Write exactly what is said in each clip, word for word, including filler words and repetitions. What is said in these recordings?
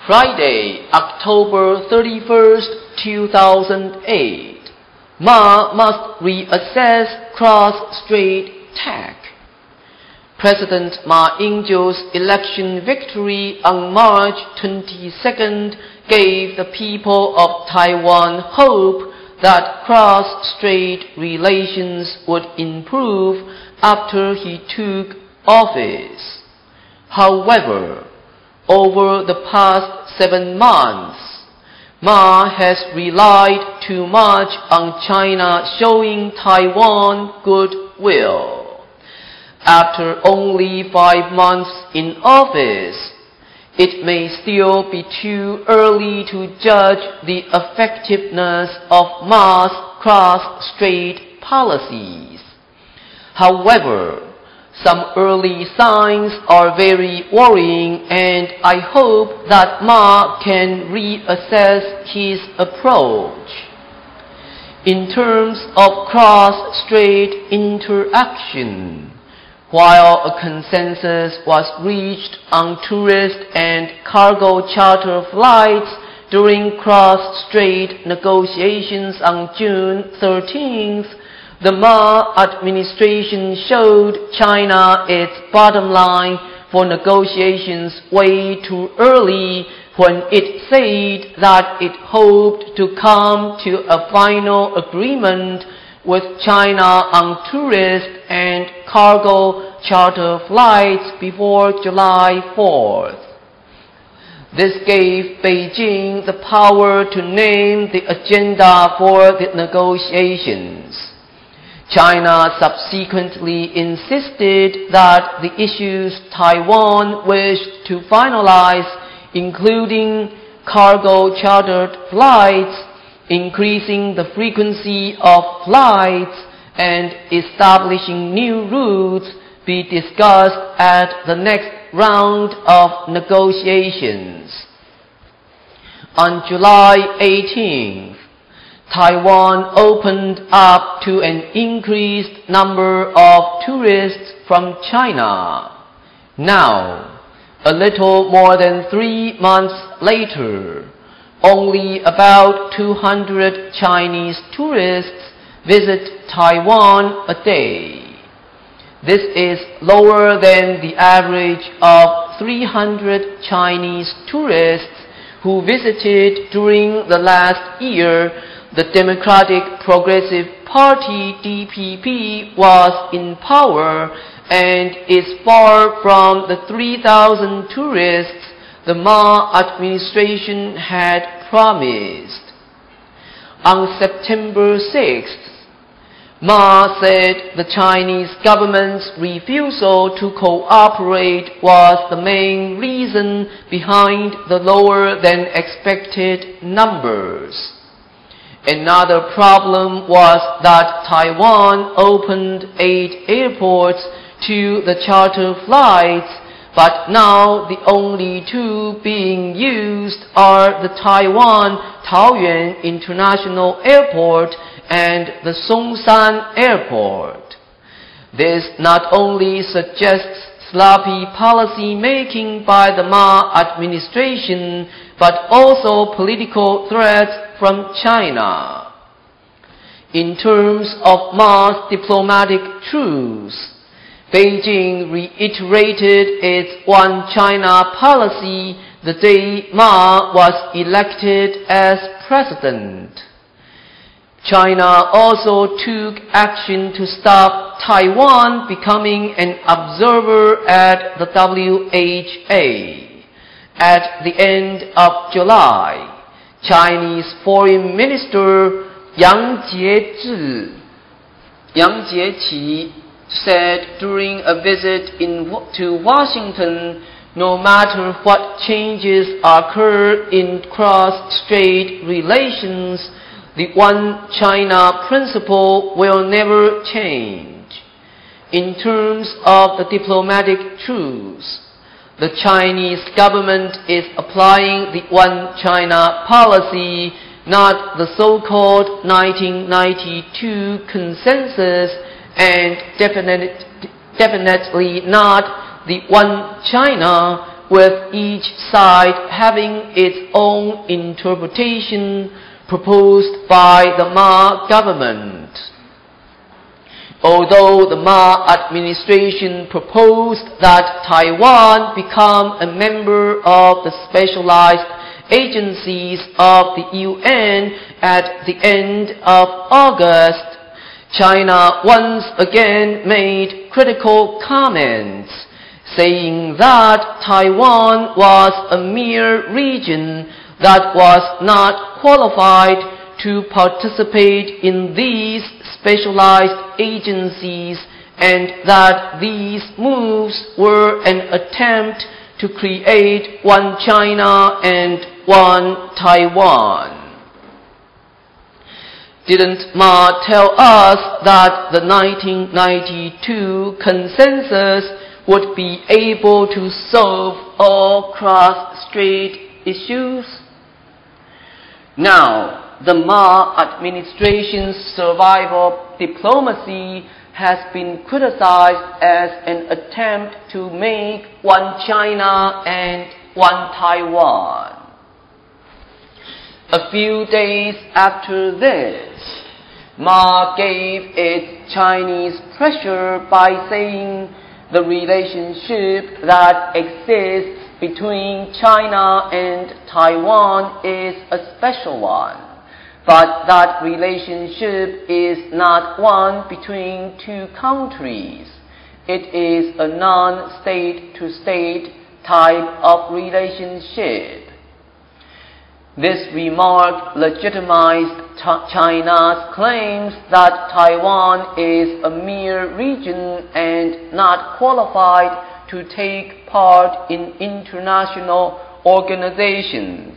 Friday, October thirty-first, two thousand eight. Ma must reassess cross-strait tack. President Ma Ying-jeou's election victory on March twenty-second gave the people of Taiwan hope that cross-strait relations would improve after he took office. However, over the past seven months, Ma has relied too much on China showing Taiwan goodwill. After only five months in office, it may still be too early to judge the effectiveness of Ma's cross-strait policies. However, some early signs are very worrying, and I hope that Ma can reassess his approach. In terms of cross-strait interaction, while a consensus was reached on tourist and cargo charter flights during cross-strait negotiations on June thirteenth, the Ma administration showed China its bottom line for negotiations way too early when it said that it hoped to come to a final agreement with China on tourist and cargo charter flights before July fourth. This gave Beijing the power to name the agenda for the negotiations. China subsequently insisted that the issues Taiwan wished to finalize, including cargo chartered flights, increasing the frequency of flights, and establishing new routes, be discussed at the next round of negotiations. On July eighteenth, Taiwan opened up to an increased number of tourists from China. Now, a little more than three months later, only about two hundred Chinese tourists visit Taiwan a day. This is lower than the average of three hundred Chinese tourists who visited during the last year the Democratic Progressive Party D P P was in power, and is far from the three thousand tourists the Ma administration had promised. On September sixth, Ma said the Chinese government's refusal to cooperate was the main reason behind the lower than expected numbers. Another problem was that Taiwan opened eight airports to the charter flights, but now the only two being used are the Taiwan Taoyuan International Airport and the Songshan Airport. This not only suggests sloppy policy making by the Ma administration, but also political threats from China. In terms of Ma's diplomatic truce, Beijing reiterated its One China policy the day Ma was elected as president. China also took action to stop Taiwan becoming an observer at the W H A. At the end of July, Chinese Foreign Minister Yang Jiechi, Yang Jiechi said during a visit in, to Washington, no matter what changes occur in cross-strait relations, the One China principle will never change. In terms of the diplomatic truce, the Chinese government is applying the One China policy, not the so-called nineteen ninety-two consensus, and definite, definitely not the One China with each side having its own interpretation proposed by the Ma government. Although the Ma administration proposed that Taiwan become a member of the specialized agencies of the U N at the end of August, China once again made critical comments, saying that Taiwan was a mere region that was not qualified to participate in these specialized agencies, and that these moves were an attempt to create one China and one Taiwan. Didn't Ma tell us that the nineteen ninety-two consensus would be able to solve all cross-strait issues? Now, the Ma administration's survival diplomacy has been criticized as an attempt to make one China and one Taiwan. A few days after this, Ma gave it Chinese pressure by saying the relationship that exists between China and Taiwan is a special one, but that relationship is not one between two countries. It is a non-state-to-state type of relationship. This remark legitimized China's claims that Taiwan is a mere region and not qualified to take part in international organizations.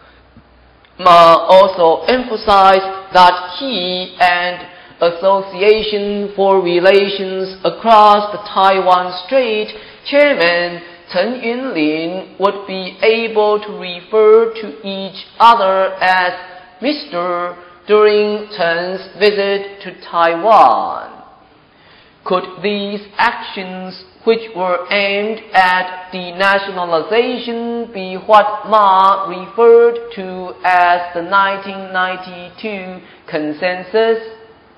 Ma also emphasized that he and Association for Relations Across the Taiwan Strait chairman Chen Yunlin would be able to refer to each other as Mister during Chen's visit to Taiwan. Could these actions, which were aimed at denationalization, be what Ma referred to as the nineteen ninety-two consensus?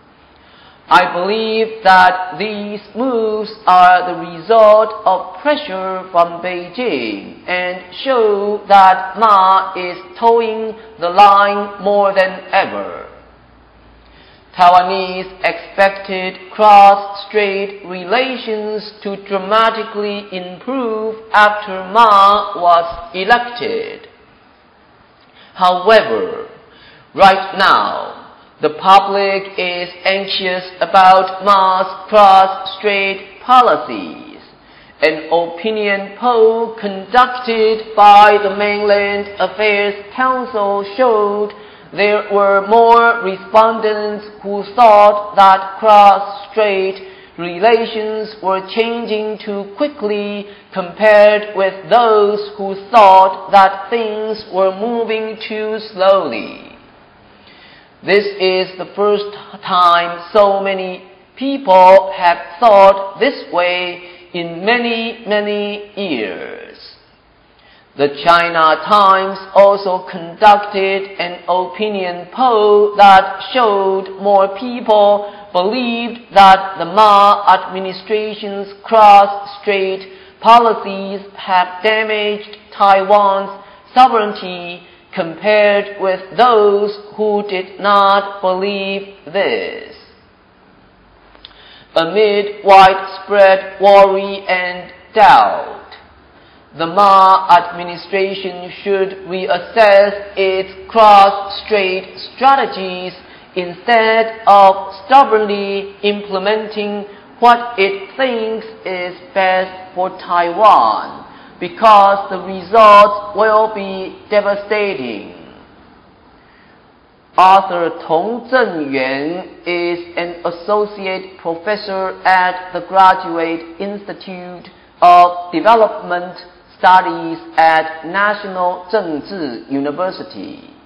I believe that these moves are the result of pressure from Beijing and show that Ma is towing the line more than ever. Taiwanese expected cross-strait relations to dramatically improve after Ma was elected. However, right now, the public is anxious about Ma's cross-strait policies. An opinion poll conducted by the Mainland Affairs Council showed there were more respondents who thought that cross-strait relations were changing too quickly compared with those who thought that things were moving too slowly. This is the first time so many people have thought this way in many, many years. The China Times also conducted an opinion poll that showed more people believed that the Ma administration's cross-strait policies have damaged Taiwan's sovereignty compared with those who did not believe this. Amid widespread worry and doubt, the Ma administration should reassess its cross-strait strategies instead of stubbornly implementing what it thinks is best for Taiwan, because the results will be devastating. Arthur Tong Zhenyuan is an associate professor at the Graduate Institute of Development Studies at National Zhengzhi University.